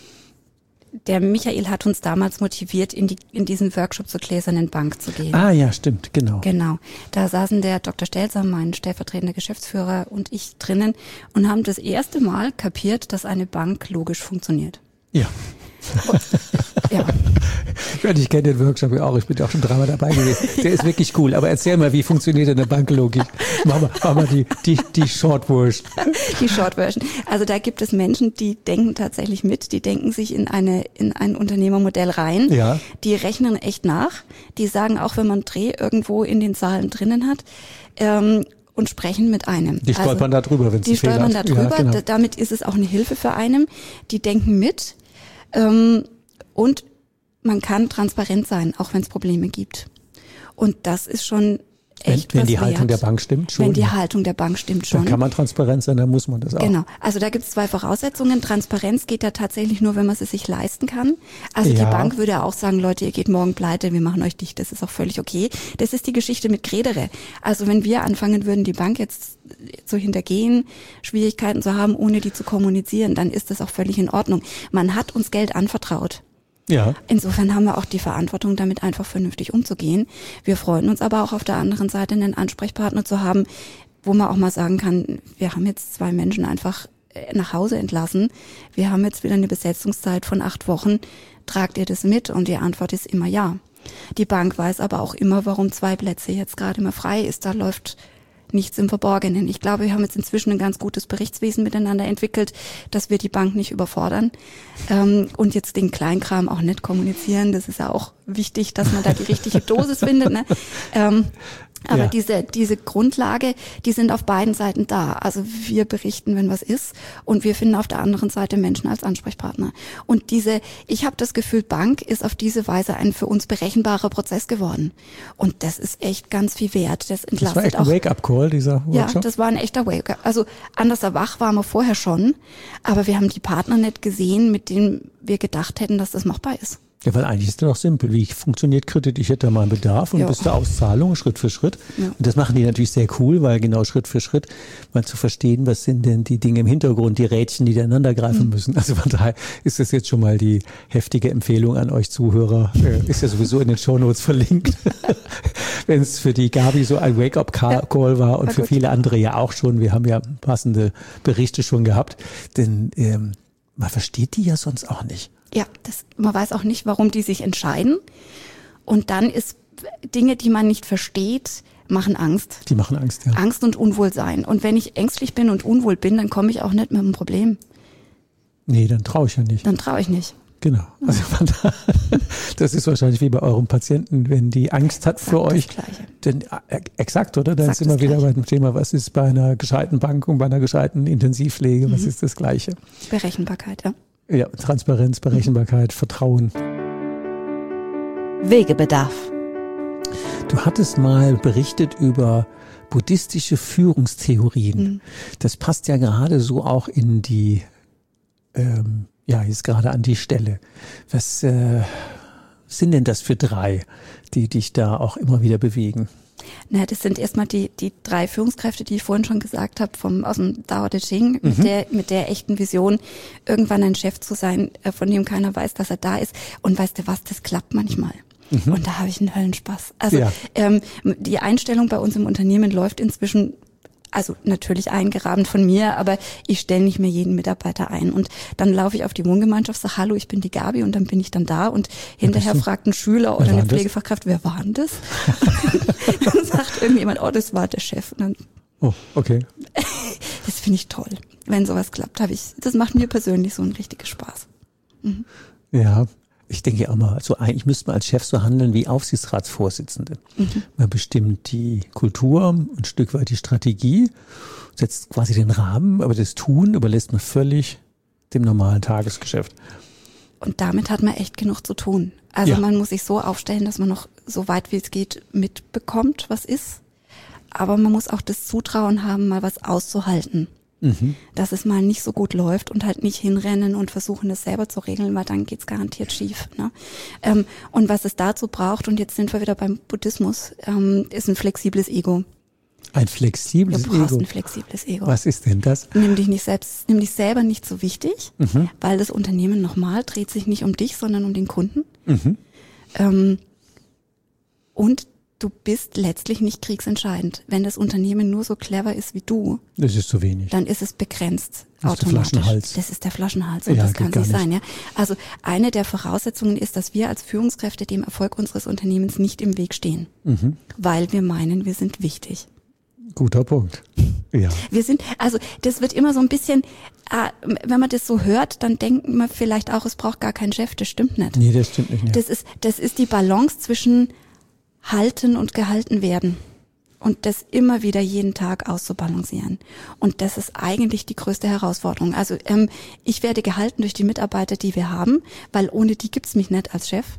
der Michael hat uns damals motiviert, in, die, in diesen Workshop zur gläsernen Bank zu gehen. Ah ja, stimmt, genau. Genau. Da saßen der Doktor Stelzer, mein stellvertretender Geschäftsführer, und ich drinnen und haben das erste Mal kapiert, dass eine Bank logisch funktioniert. Ja. Und, ja. Ich kenne den Workshop ja auch, ich bin ja auch schon dreimal dabei gewesen. Der ist wirklich cool. Aber erzähl mal, wie funktioniert eine Banklogik? Mach mal, mach mal die, die, die Short Version. Die Short Version. Also da gibt es Menschen, die denken tatsächlich mit, die denken sich in eine in ein Unternehmermodell rein. Ja. Die rechnen echt nach. Die sagen auch, wenn man Dreh irgendwo in den Zahlen drinnen hat, ähm, und sprechen mit einem. Die stolpern also, da drüber, wenn es Die stolpern da drüber. Ja, genau. Damit ist es auch eine Hilfe für einen. Die denken mit. Ähm, und man kann transparent sein, auch wenn es Probleme gibt. Und das ist schon echt Wenn, wenn die was Haltung wert. der Bank stimmt schon. Wenn die Haltung der Bank stimmt schon. Dann kann man transparent sein, dann muss man das auch. Genau. Also da gibt es zwei Voraussetzungen. Transparenz geht da tatsächlich nur, wenn man es sich leisten kann. Also Ja. die Bank würde ja auch sagen, Leute, ihr geht morgen pleite, wir machen euch dicht, das ist auch völlig okay. Das ist die Geschichte mit Credere. Also wenn wir anfangen würden, die Bank jetzt zu hintergehen, Schwierigkeiten zu haben, ohne die zu kommunizieren, dann ist das auch völlig in Ordnung. Man hat uns Geld anvertraut. Ja. Insofern haben wir auch die Verantwortung, damit einfach vernünftig umzugehen. Wir freuen uns aber auch auf der anderen Seite einen Ansprechpartner zu haben, wo man auch mal sagen kann, wir haben jetzt zwei Menschen einfach nach Hause entlassen. Wir haben jetzt wieder eine Besetzungszeit von acht Wochen. Tragt ihr das mit? Und die Antwort ist immer ja. Die Bank weiß aber auch immer, warum zwei Plätze jetzt gerade mal frei ist. Da läuft nichts im Verborgenen. Ich glaube, wir haben jetzt inzwischen ein ganz gutes Berichtswesen miteinander entwickelt, dass wir die Bank nicht überfordern ähm, und jetzt den Kleinkram auch nicht kommunizieren. Das ist ja auch wichtig, dass man da die richtige Dosis findet. Ne? Ähm, aber Ja. diese diese Grundlage, die sind auf beiden Seiten da. Also wir berichten, wenn was ist, und wir finden auf der anderen Seite Menschen als Ansprechpartner. Und diese, ich habe das Gefühl, Bank ist auf diese Weise ein für uns berechenbarer Prozess geworden. Und das ist echt ganz viel wert. Das Das entlastet war echt ein auch. Wake-up-Call, dieser Ja, Workshop. das war ein echter Wake-up. Also anders wach waren wir vorher schon, aber wir haben die Partner nicht gesehen, mit denen wir gedacht hätten, dass das machbar ist. Ja, weil eigentlich ist das doch simpel. Wie funktioniert Kredit? Ich hätte da mal einen Bedarf und Ja. bis zur Auszahlung Schritt für Schritt. Ja. Und das machen die natürlich sehr cool, weil genau Schritt für Schritt mal zu verstehen, was sind denn die Dinge im Hintergrund, die Rädchen, die ineinander greifen Mhm. müssen. Also von daher ist das jetzt schon mal die heftige Empfehlung an euch Zuhörer. Äh, ist ja sowieso in den Shownotes verlinkt. Wenn es für die Gabi so ein Wake-up-Call war und war für gut. viele andere ja auch schon. Wir haben ja passende Berichte schon gehabt. Denn ähm, man versteht die ja sonst auch nicht. Ja, das, man weiß auch nicht, warum die sich entscheiden. Und dann ist Dinge, die man nicht versteht, machen Angst. Die machen Angst, ja. Angst und Unwohlsein. Und wenn ich ängstlich bin und unwohl bin, dann komme ich auch nicht mit einem Problem. Nee, dann traue ich ja nicht. Dann traue ich nicht. Genau. Also von da, das ist wahrscheinlich wie bei eurem Patienten, wenn die Angst hat Exakt vor das euch. Gleiche. Denn, äh, exakt, oder? Dann Exakt sind wir das wieder Gleiche. bei dem Thema, was ist bei einer gescheiten Bank und bei einer gescheiten Intensivpflege, was Mhm. ist das Gleiche? Berechenbarkeit, ja. Ja, Transparenz, Berechenbarkeit, Vertrauen. Wegebedarf. Du hattest mal berichtet über buddhistische Führungstheorien. Mhm. Das passt ja gerade so auch in die, ähm, ja, jetzt gerade an die Stelle. Was äh, sind denn das für drei, die dich da auch immer wieder bewegen? Na, das sind erstmal die, die drei Führungskräfte, die ich vorhin schon gesagt habe, vom, aus dem Dao De Ching, Mhm. mit der, mit der echten Vision, irgendwann ein Chef zu sein, äh, von dem keiner weiß, dass er da ist. Und weißt du was, das klappt manchmal. Mhm. Und da habe ich einen Höllenspaß. Also ja. ähm, die Einstellung bei uns im Unternehmen läuft inzwischen, also natürlich eingerahmt von mir, aber ich stelle nicht mehr jeden Mitarbeiter ein. Und dann laufe ich auf die Wohngemeinschaft, sage, hallo, ich bin die Gabi, und dann bin ich dann da und hinterher fragt ein Schüler oder eine Pflegefachkraft, wer war denn das? Dann sagt irgendjemand, oh, das war der Chef. Und dann, oh, okay. Das finde ich toll. Wenn sowas klappt, habe ich, das macht mir persönlich so einen richtigen Spaß. Mhm. Ja, ich denke auch mal, also eigentlich müsste man als Chef so handeln wie Aufsichtsratsvorsitzende. Mhm. Man bestimmt die Kultur, ein Stück weit die Strategie, setzt quasi den Rahmen, aber das Tun überlässt man völlig dem normalen Tagesgeschäft. Und damit hat man echt genug zu tun. Also ja. Man muss sich so aufstellen, dass man noch so weit wie es geht mitbekommt, was ist. Aber man muss auch das Zutrauen haben, mal was auszuhalten. Mhm. Dass es mal nicht so gut läuft und halt nicht hinrennen und versuchen, das selber zu regeln, weil dann geht's garantiert schief. Ne? Ähm, und was es dazu braucht, und jetzt sind wir wieder beim Buddhismus, ähm, ist ein flexibles Ego. Ein flexibles Ego? Du brauchst Ego. ein flexibles Ego. Was ist denn das? Nimm dich nicht selbst, nimm dich selber nicht so wichtig, mhm. weil das Unternehmen nochmal dreht sich nicht um dich, sondern um den Kunden. Mhm. Ähm, und du bist letztlich nicht kriegsentscheidend. Wenn das Unternehmen nur so clever ist wie du, das ist zu wenig. Dann ist es begrenzt. Das ist der Flaschenhals. Das ist der Flaschenhals und ja, das kann nicht sein. Nicht. Ja? Also eine der Voraussetzungen ist, dass wir als Führungskräfte dem Erfolg unseres Unternehmens nicht im Weg stehen, mhm. weil wir meinen, wir sind wichtig. Guter Punkt. Ja. Wir sind, also das wird immer so ein bisschen, äh, wenn man das so hört, dann denkt man vielleicht auch, es braucht gar keinen Chef. Das stimmt nicht. Nee, das stimmt nicht. Ja. Das ist, das ist die Balance zwischen halten und gehalten werden und das immer wieder jeden Tag auszubalancieren. Und das ist eigentlich die größte Herausforderung. Also ähm, ich werde gehalten durch die Mitarbeiter, die wir haben, weil ohne die gibt's mich nicht als Chef.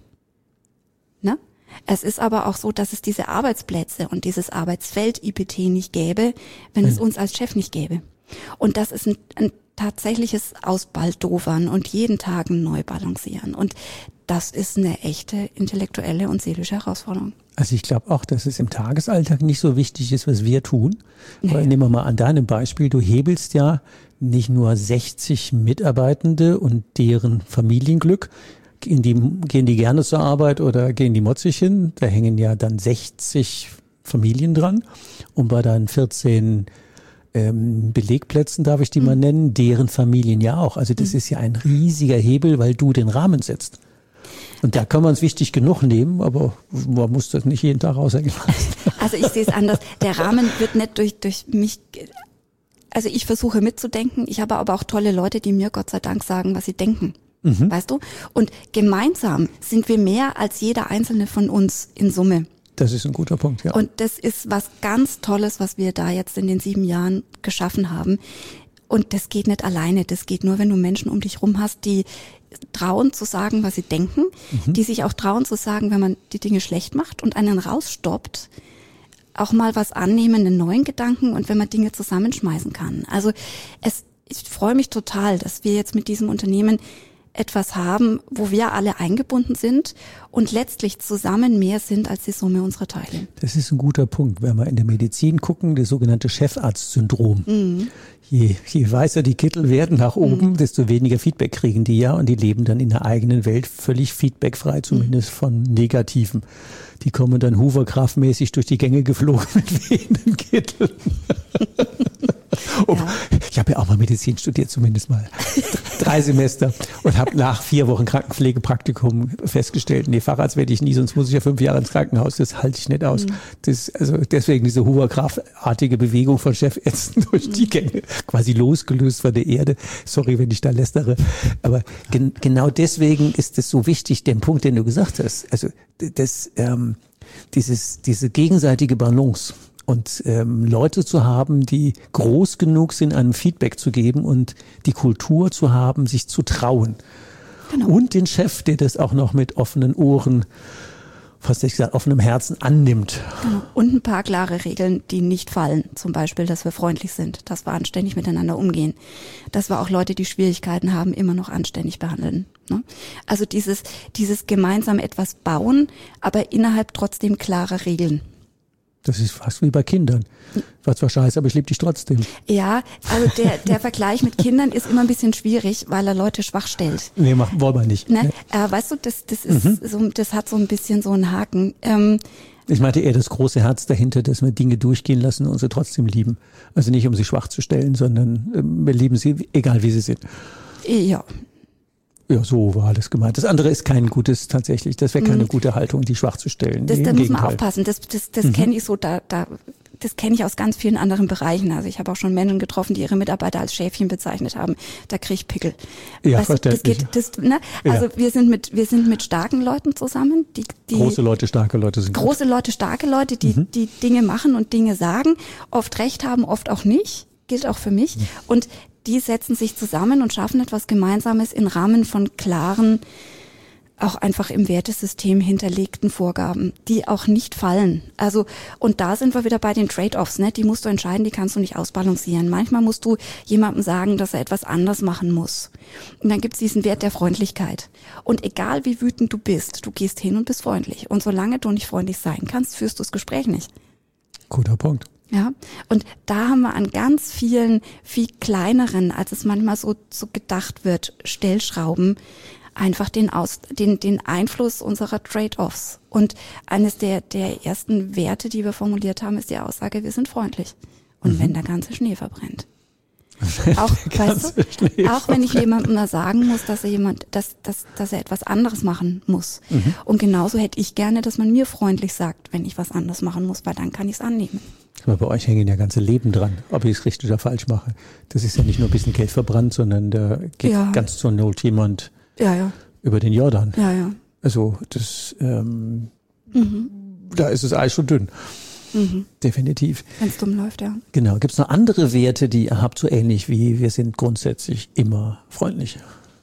Ne? Es ist aber auch so, dass es diese Arbeitsplätze und dieses Arbeitsfeld I P T nicht gäbe, wenn mhm. es uns als Chef nicht gäbe. Und das ist ein, ein tatsächliches Ausbaldovern und jeden Tag ein Neubalancieren. Und das ist eine echte intellektuelle und seelische Herausforderung. Also ich glaube auch, dass es im Tagesalltag nicht so wichtig ist, was wir tun. Nee. Weil, nehmen wir mal an deinem Beispiel, du hebelst ja nicht nur sechzig Mitarbeitende und deren Familienglück. Gehen die, gehen die gerne zur Arbeit oder gehen die motzig hin? Da hängen ja dann sechzig Familien dran. Und bei deinen vierzehn ähm, Belegplätzen, darf ich die mhm. mal nennen, deren Familien ja auch. Also das mhm. ist ja ein riesiger Hebel, weil du den Rahmen setzt. Und da kann man es wichtig genug nehmen, aber man muss das nicht jeden Tag raushängen lassen. Also ich sehe es anders. Der Rahmen wird nicht durch, durch mich, also ich versuche mitzudenken. Ich habe aber auch tolle Leute, die mir Gott sei Dank sagen, was sie denken. Mhm. Weißt du? Und gemeinsam sind wir mehr als jeder einzelne von uns in Summe. Das ist ein guter Punkt, ja. Und das ist was ganz Tolles, was wir da jetzt in den sieben Jahren geschaffen haben. Und das geht nicht alleine. Das geht nur, wenn du Menschen um dich rum hast, die trauen zu sagen, was sie denken, mhm. die sich auch trauen zu sagen, wenn man die Dinge schlecht macht und einen rausstoppt, auch mal was annehmen, einen neuen Gedanken und wenn man Dinge zusammenschmeißen kann. Also es, ich freue mich total, dass wir jetzt mit diesem Unternehmen etwas haben, wo wir alle eingebunden sind und letztlich zusammen mehr sind als die Summe unserer Teile. Das ist ein guter Punkt. Wenn wir in der Medizin gucken, das sogenannte Chefarzt-Syndrom. Mhm. Je, je weißer die Kittel werden nach oben, mhm. desto weniger Feedback kriegen die ja und die leben dann in der eigenen Welt völlig feedbackfrei, zumindest mhm. von Negativen. Die kommen dann Hooverkraftmäßig durch die Gänge geflogen mit wehenden Kitteln. Oh, ja. Ich habe ja auch mal Medizin studiert, zumindest mal drei Semester und habe nach vier Wochen Krankenpflegepraktikum festgestellt, nee, Facharzt werde ich nie, sonst muss ich ja fünf Jahre ins Krankenhaus, das halte ich nicht aus. Mhm. Das, also deswegen diese Hooverkraftartige Bewegung von Chefärzten durch mhm. die Gänge, quasi losgelöst von der Erde. Sorry, wenn ich da lästere, aber gen, genau deswegen ist es so wichtig, den Punkt, den du gesagt hast, also das, ähm, dieses, diese gegenseitige Balance. Und ähm, Leute zu haben, die groß genug sind, einem Feedback zu geben und die Kultur zu haben, sich zu trauen. Genau. Und den Chef, der das auch noch mit offenen Ohren, fast nicht gesagt, offenem Herzen annimmt. Genau. Und ein paar klare Regeln, die nicht fallen. Zum Beispiel, dass wir freundlich sind, dass wir anständig miteinander umgehen. Dass wir auch Leute, die Schwierigkeiten haben, immer noch anständig behandeln. Ne? Also dieses, dieses gemeinsam etwas bauen, aber innerhalb trotzdem klarer Regeln. Das ist fast wie bei Kindern. War zwar scheiße, aber ich liebe dich trotzdem. Ja, also der, der Vergleich mit Kindern ist immer ein bisschen schwierig, weil er Leute schwach stellt. Nee, machen wollen wir nicht. Ne? Nee. Äh, weißt du, das, das ist mhm. so, das hat so ein bisschen so einen Haken. Ähm, Ich meinte eher das große Herz dahinter, dass wir Dinge durchgehen lassen und sie trotzdem lieben. Also nicht, um sie schwach zu stellen, sondern äh, wir lieben sie, egal wie sie sind. Ja. Ja, so war das gemeint. Das andere ist kein gutes, tatsächlich, das wäre keine mhm. gute Haltung, die schwach zu stellen. Das, nee, da im muss man Gegenteil. aufpassen. Das, das, das Mhm. kenne ich so, da, da, das kenne ich aus ganz vielen anderen Bereichen. Also ich habe auch schon Menschen getroffen, die ihre Mitarbeiter als Schäfchen bezeichnet haben. Da kriege ich Pickel. Ja, weißt du, das verständlich. geht, das, ne? Also Ja. wir sind mit, wir sind mit starken Leuten zusammen, die, die Große Leute, starke Leute sind große Leute, starke Leute, die, Mhm. die Dinge machen und Dinge sagen, oft recht haben, oft auch nicht. Gilt auch für mich. Mhm. Und die setzen sich zusammen und schaffen etwas Gemeinsames im Rahmen von klaren, auch einfach im Wertesystem hinterlegten Vorgaben, die auch nicht fallen. Also, und da sind wir wieder bei den Trade-offs, ne? Die musst du entscheiden, die kannst du nicht ausbalancieren. Manchmal musst du jemandem sagen, dass er etwas anders machen muss. Und dann gibt's diesen Wert der Freundlichkeit. Und egal wie wütend du bist, du gehst hin und bist freundlich. Und solange du nicht freundlich sein kannst, führst du das Gespräch nicht. Guter Punkt. Ja, und da haben wir an ganz vielen, viel kleineren, als es manchmal so, so gedacht wird, Stellschrauben, einfach den, Aus, den, den Einfluss unserer Trade-offs. Und eines der, der ersten Werte, die wir formuliert haben, ist die Aussage, wir sind freundlich. Und mhm. wenn der ganze Schnee verbrennt. Auch, weißt du, auch wenn ich jemandem mal sagen muss, dass er jemand, dass, dass, dass er etwas anderes machen muss. Mhm. Und genauso hätte ich gerne, dass man mir freundlich sagt, wenn ich was anderes machen muss, weil dann kann ich es annehmen. Aber bei euch hängen ja ganze Leben dran, ob ich es richtig oder falsch mache. Das ist ja nicht nur ein bisschen Geld verbrannt, sondern da geht Ja. ganz zur Not jemand Ja, ja. über den Jordan. Ja, ja. Also das, ähm, Mhm. da ist das Eis schon dünn. Mhm. Definitiv. Wenn es dumm läuft, ja. Genau. Gibt es noch andere Werte, die ihr habt, so ähnlich wie wir sind grundsätzlich immer freundlich?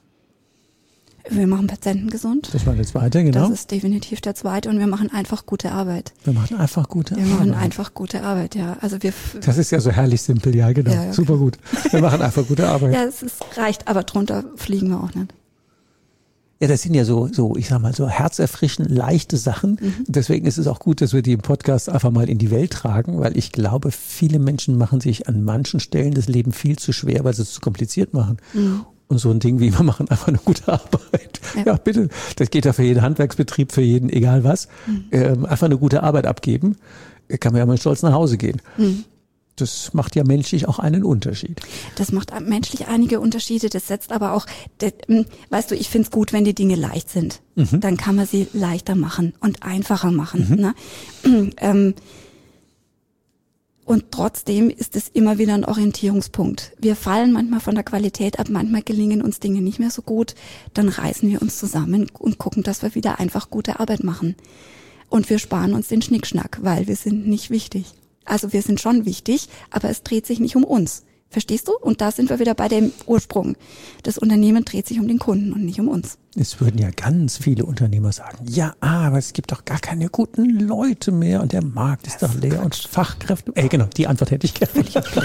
Wir machen Patienten gesund. Das war der zweite, genau. Das ist definitiv der zweite. Und wir machen einfach gute Arbeit. Wir machen einfach gute Wir Arbeit. machen einfach gute Arbeit, ja. Also wir, Das ist ja so herrlich simpel, ja genau. Ja, ja, Super okay. gut. Wir machen einfach gute Arbeit. ja, es ist, reicht, aber drunter fliegen wir auch nicht. Ja, das sind ja so, so, ich sag mal, so herzerfrischend leichte Sachen. Mhm. Deswegen ist es auch gut, dass wir die im Podcast einfach mal in die Welt tragen, weil ich glaube, viele Menschen machen sich an manchen Stellen das Leben viel zu schwer, weil sie es zu kompliziert machen. Mhm. Und so ein Ding wie, wir machen einfach eine gute Arbeit. Ja, ja bitte. Das geht ja für jeden Handwerksbetrieb, für jeden, egal was. Mhm. Ähm, einfach eine gute Arbeit abgeben. Kann man ja mal stolz nach Hause gehen. Mhm. Das macht ja menschlich auch einen Unterschied. Das macht menschlich einige Unterschiede. Das setzt aber auch, das, weißt du, ich find's gut, wenn die Dinge leicht sind. Mhm. Dann kann man sie leichter machen und einfacher machen. Mhm. Ne? Ähm, und trotzdem ist es immer wieder ein Orientierungspunkt. Wir fallen manchmal von der Qualität ab, manchmal gelingen uns Dinge nicht mehr so gut. Dann reißen wir uns zusammen und gucken, dass wir wieder einfach gute Arbeit machen. Und wir sparen uns den Schnickschnack, weil wir sind nicht wichtig. Also wir sind schon wichtig, aber es dreht sich nicht um uns. Verstehst du? Und da sind wir wieder bei dem Ursprung. Das Unternehmen dreht sich um den Kunden und nicht um uns. Es würden ja ganz viele Unternehmer sagen, ja, aber es gibt doch gar keine guten Leute mehr und der Markt ist doch leer und Fachkräfte. Ey, genau, die Antwort hätte ich gerne.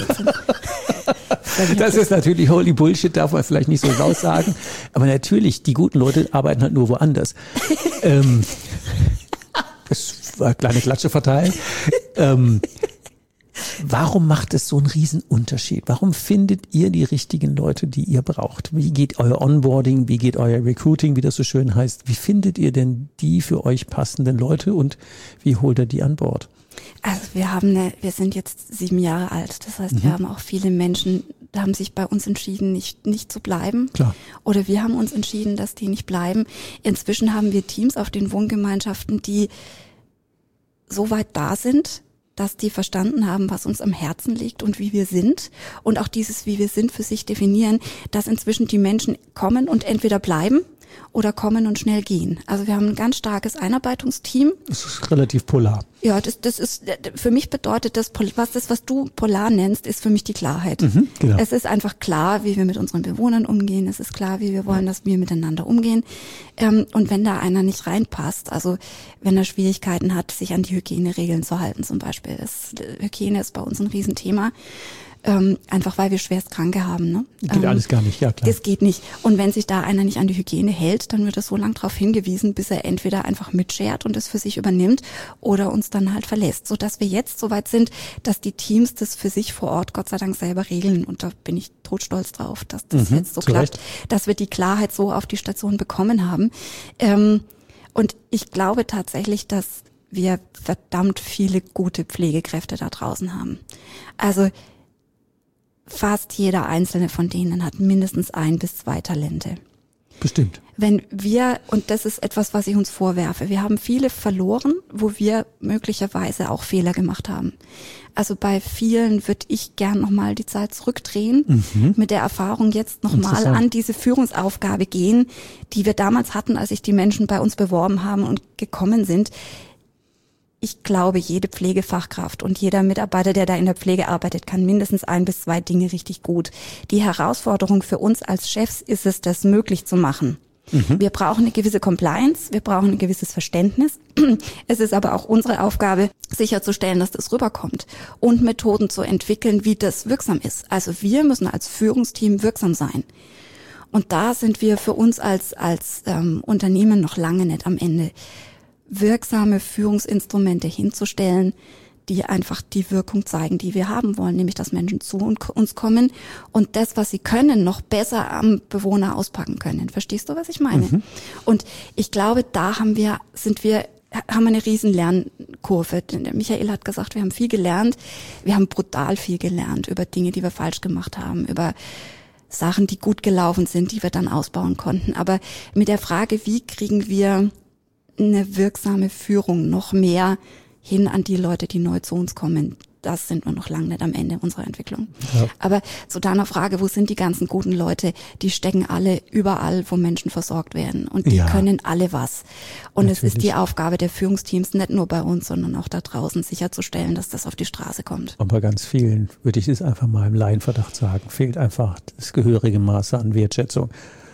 Das ist natürlich holy Bullshit, darf man vielleicht nicht so laut sagen. Aber natürlich, die guten Leute arbeiten halt nur woanders. ähm, das war eine kleine Klatsche verteilen. ähm, Warum macht es so einen riesen Unterschied? Warum findet ihr die richtigen Leute, die ihr braucht? Wie geht euer Onboarding? Wie geht euer Recruiting, wie das so schön heißt? Wie findet ihr denn die für euch passenden Leute und wie holt ihr die an Bord? Also wir haben eine, wir sind jetzt sieben Jahre alt. Das heißt, mhm. wir haben auch viele Menschen, die haben sich bei uns entschieden, nicht, nicht zu bleiben. Klar. Oder wir haben uns entschieden, dass die nicht bleiben. Inzwischen haben wir Teams auf den Wohngemeinschaften, die so weit da sind, dass die verstanden haben, was uns am Herzen liegt und wie wir sind und auch dieses, wie wir sind, für sich definieren, dass inzwischen die Menschen kommen und entweder bleiben oder kommen und schnell gehen. Also wir haben ein ganz starkes Einarbeitungsteam. Das ist relativ polar. Ja, das, das ist, für mich bedeutet das, was das, was du polar nennst, ist für mich die Klarheit. Mhm, genau. Es ist einfach klar, wie wir mit unseren Bewohnern umgehen. Es ist klar, wie wir wollen, dass wir miteinander umgehen. Und wenn da einer nicht reinpasst, also wenn er Schwierigkeiten hat, sich an die Hygieneregeln zu halten zum Beispiel. Das, Hygiene ist bei uns ein Riesenthema. ähm, einfach weil wir Schwerstkranke haben. Ne? Geht ähm, alles gar nicht, ja klar. Das geht nicht. Und wenn sich da einer nicht an die Hygiene hält, dann wird er so lange darauf hingewiesen, bis er entweder einfach mitschert und es für sich übernimmt oder uns dann halt verlässt. Sodass wir jetzt so weit sind, dass die Teams das für sich vor Ort Gott sei Dank selber regeln. Und da bin ich totstolz drauf, dass das Mhm, jetzt so zu klappt, Recht. dass wir die Klarheit so auf die Station bekommen haben. Ähm, und ich glaube tatsächlich, dass wir verdammt viele gute Pflegekräfte da draußen haben. Also fast jeder einzelne von denen hat mindestens ein bis zwei Talente. Bestimmt. Wenn wir, und das ist etwas, was ich uns vorwerfe, wir haben viele verloren, wo wir möglicherweise auch Fehler gemacht haben. Also bei vielen würde ich gern nochmal die Zeit zurückdrehen, mhm. mit der Erfahrung jetzt nochmal an diese Führungsaufgabe gehen, die wir damals hatten, als sich die Menschen bei uns beworben haben und gekommen sind. Ich glaube, jede Pflegefachkraft und jeder Mitarbeiter, der da in der Pflege arbeitet, kann mindestens ein bis zwei Dinge richtig gut. Die Herausforderung für uns als Chefs ist es, das möglich zu machen. Mhm. Wir brauchen eine gewisse Compliance, wir brauchen ein gewisses Verständnis. Es ist aber auch unsere Aufgabe, sicherzustellen, dass das rüberkommt und Methoden zu entwickeln, wie das wirksam ist. Also wir müssen als Führungsteam wirksam sein. Und da sind wir für uns als, als ähm, Unternehmen noch lange nicht am Ende. Wirksame Führungsinstrumente hinzustellen, die einfach die Wirkung zeigen, die wir haben wollen, nämlich dass Menschen zu uns kommen und das, was sie können, noch besser am Bewohner auspacken können. Verstehst du, was ich meine? Mhm. Und ich glaube, da haben wir, sind wir, haben wir eine riesen Lernkurve. Der Michael hat gesagt, wir haben viel gelernt. Wir haben brutal viel gelernt über Dinge, die wir falsch gemacht haben, über Sachen, die gut gelaufen sind, die wir dann ausbauen konnten. Aber mit der Frage, wie kriegen wir eine wirksame Führung noch mehr hin an die Leute, die neu zu uns kommen. Das sind wir noch lange nicht am Ende unserer Entwicklung. Ja. Aber zu deiner Frage, wo sind die ganzen guten Leute? Die stecken alle überall, wo Menschen versorgt werden. Und die ja. können alle was. Und Natürlich. Es ist die Aufgabe der Führungsteams, nicht nur bei uns, sondern auch da draußen sicherzustellen, dass das auf die Straße kommt. Und bei ganz vielen, würde ich es einfach mal im Laienverdacht sagen, fehlt einfach das gehörige Maße an Wertschätzung.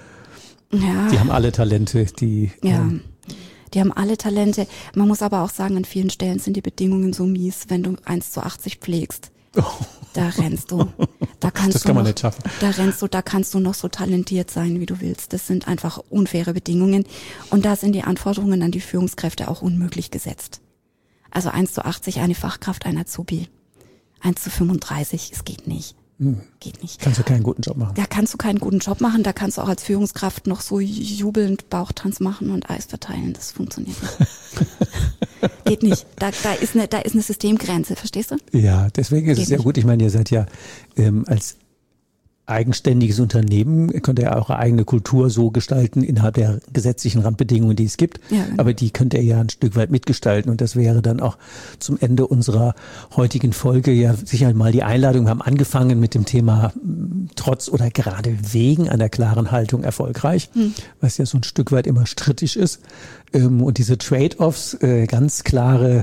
Ja. Die haben alle Talente, die... Ja. Ähm, Die haben alle Talente. Man muss aber auch sagen, an vielen Stellen sind die Bedingungen so mies, wenn du eins zu achtzig pflegst. Oh. Da rennst du. Da kannst das du kann man noch, nicht schaffen. Da rennst du, da kannst du noch so talentiert sein, wie du willst. Das sind einfach unfaire Bedingungen. Und da sind die Anforderungen an die Führungskräfte auch unmöglich gesetzt. Also eins zu achtzig, eine Fachkraft, ein Azubi. eins zu fünfunddreißig, es geht nicht. Hm. Geht nicht. Kannst du keinen guten Job machen. Da kannst du keinen guten Job machen. Da kannst du auch als Führungskraft noch so jubelnd Bauchtanz machen und Eis verteilen. Das funktioniert nicht. Geht nicht. Da, da ist eine, da ist eine Systemgrenze. Verstehst du? Ja, deswegen ist Geht es sehr nicht. gut. Ich meine, ihr seid ja ähm, als eigenständiges Unternehmen, könnt ihr ja eure eigene Kultur so gestalten innerhalb der gesetzlichen Randbedingungen, die es gibt. Ja, genau. Aber die könnt ihr ja ein Stück weit mitgestalten. Und das wäre dann auch zum Ende unserer heutigen Folge ja sicher mal die Einladung. Wir haben angefangen mit dem Thema trotz oder gerade wegen einer klaren Haltung erfolgreich, hm. was ja so ein Stück weit immer strittig ist. Und diese Trade-offs, ganz klare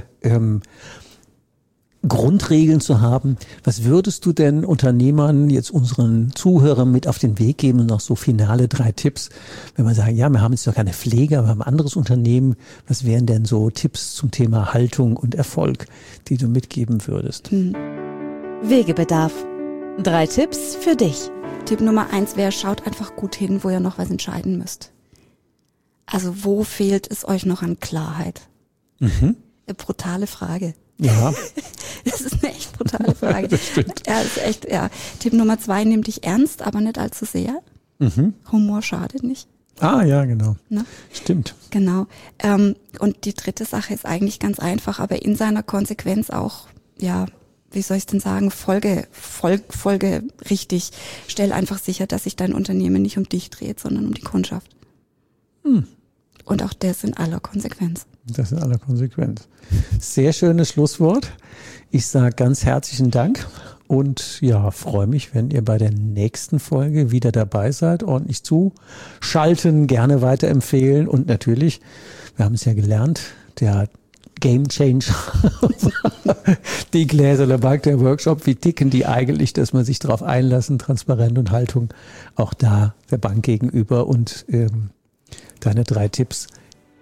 Grundregeln zu haben. Was würdest du denn Unternehmern, jetzt unseren Zuhörern mit auf den Weg geben und noch so finale drei Tipps, wenn wir sagen, ja, wir haben jetzt noch keine Pflege, aber wir haben ein anderes Unternehmen. Was wären denn so Tipps zum Thema Haltung und Erfolg, die du mitgeben würdest? Hm. Wegebedarf. Drei Tipps für dich. Tipp Nummer eins wäre, schaut einfach gut hin, wo ihr noch was entscheiden müsst. Also wo fehlt es euch noch an Klarheit? Mhm. Eine brutale Frage. Ja. Das ist eine echt brutale Frage. Das stimmt. Ja, das ist echt, ja. Tipp Nummer zwei, nimm dich ernst, aber nicht allzu sehr. Mhm. Humor schadet nicht. Ah, ja, genau. Ne? Stimmt. Genau. Ähm, und die dritte Sache ist eigentlich ganz einfach, aber in seiner Konsequenz auch, ja, wie soll ich denn sagen, Folge, Folge, Folge richtig. Stell einfach sicher, dass sich dein Unternehmen nicht um dich dreht, sondern um die Kundschaft. Hm. Und auch das in aller Konsequenz. Das in aller Konsequenz. Sehr schönes Schlusswort. Ich sage ganz herzlichen Dank und ja, freue mich, wenn ihr bei der nächsten Folge wieder dabei seid, ordentlich zuschalten, gerne weiterempfehlen und natürlich, wir haben es ja gelernt, der Game Changer, die Gläserle Bank, der Workshop, wie ticken die eigentlich, dass man sich darauf einlassen, Transparenz und Haltung auch da der Bank gegenüber und ähm, deine drei Tipps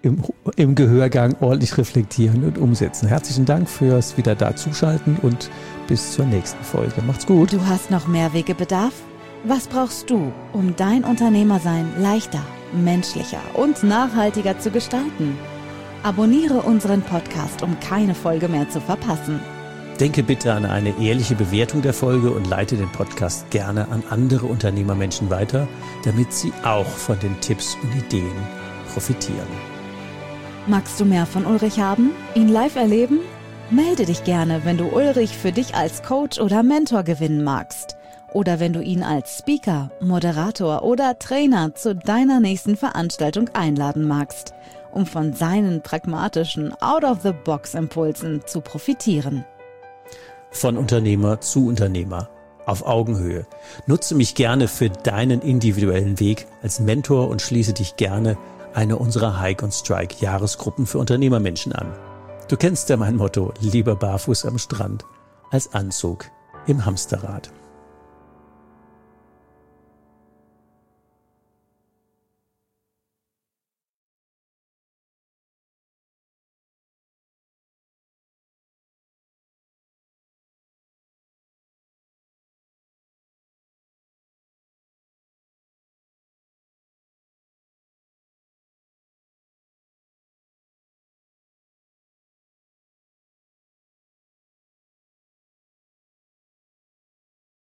im, im Gehörgang ordentlich reflektieren und umsetzen. Herzlichen Dank fürs wieder da zuschalten und bis zur nächsten Folge. Macht's gut. Du hast noch mehr Wegebedarf? Was brauchst du, um dein Unternehmersein leichter, menschlicher und nachhaltiger zu gestalten? Abonniere unseren Podcast, um keine Folge mehr zu verpassen. Denke bitte an eine ehrliche Bewertung der Folge und leite den Podcast gerne an andere Unternehmermenschen weiter, damit sie auch von den Tipps und Ideen profitieren. Magst du mehr von Ulrich haben? Ihn live erleben? Melde dich gerne, wenn du Ulrich für dich als Coach oder Mentor gewinnen magst. Oder wenn du ihn als Speaker, Moderator oder Trainer zu deiner nächsten Veranstaltung einladen magst, um von seinen pragmatischen Out-of-the-Box-Impulsen zu profitieren. Von Unternehmer zu Unternehmer, auf Augenhöhe. Nutze mich gerne für deinen individuellen Weg als Mentor und schließe dich gerne einer unserer Hike on Strike Jahresgruppen für Unternehmermenschen an. Du kennst ja mein Motto, lieber barfuß am Strand als Anzug im Hamsterrad.